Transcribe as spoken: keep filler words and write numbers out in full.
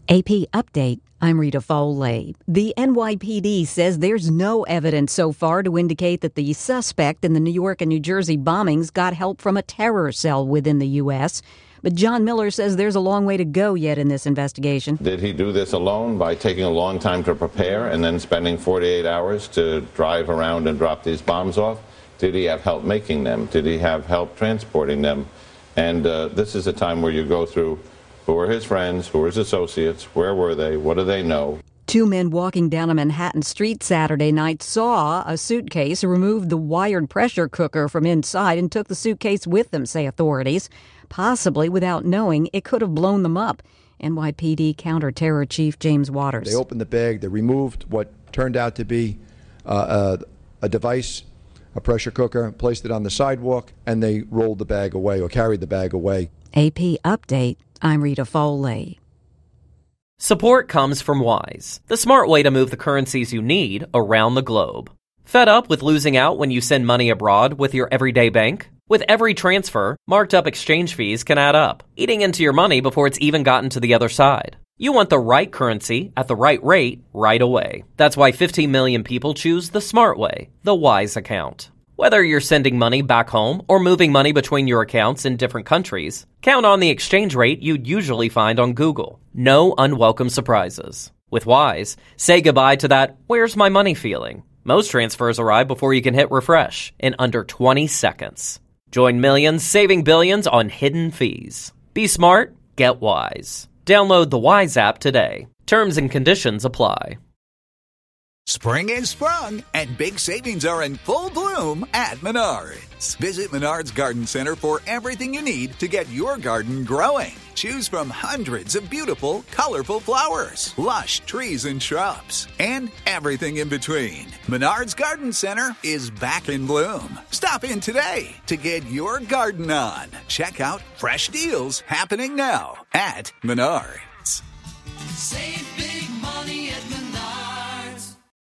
A P Update. I'm Rita Foley. The N Y P D says there's no evidence so far to indicate that the suspect in the New York and New Jersey bombings got help from a terror cell within the U S. But John Miller says there's a long way to go yet in this investigation. Did he do this alone by taking a long time to prepare and then spending forty-eight hours to drive around and drop these bombs off? Did he have help making them? Did he have help transporting them? And uh, this is a time where you go through who are his friends, who are his associates, where were they, what do they know? Two men walking down a Manhattan street Saturday night saw a suitcase, removed the wired pressure cooker from inside, and took the suitcase with them, say authorities. Possibly without knowing it could have blown them up. N Y P D Counter-Terror Chief James Waters. They opened the bag, they removed what turned out to be uh, a, a device, a pressure cooker, placed it on the sidewalk, and they rolled the bag away or carried the bag away. A P Update. I'm Rita Foley. Support comes from Wise, the smart way to move the currencies you need around the globe. Fed up with losing out when you send money abroad with your everyday bank? With every transfer, marked up exchange fees can add up, eating into your money before it's even gotten to the other side. You want the right currency at the right rate right away. That's why fifteen million people choose the smart way, the Wise account. Whether you're sending money back home or moving money between your accounts in different countries, count on the exchange rate you'd usually find on Google. No unwelcome surprises. With Wise, say goodbye to that "where's my money" feeling. Most transfers arrive before you can hit refresh in under twenty seconds. Join millions saving billions on hidden fees. Be smart, get Wise. Download the Wise app today. Terms and conditions apply. Spring is sprung, and big savings are in full bloom at Menards. Visit Menards Garden Center for everything you need to get your garden growing. Choose from hundreds of beautiful, colorful flowers, lush trees and shrubs, and everything in between. Menards Garden Center is back in bloom. Stop in today to get your garden on. Check out fresh deals happening now at Menards. Save big.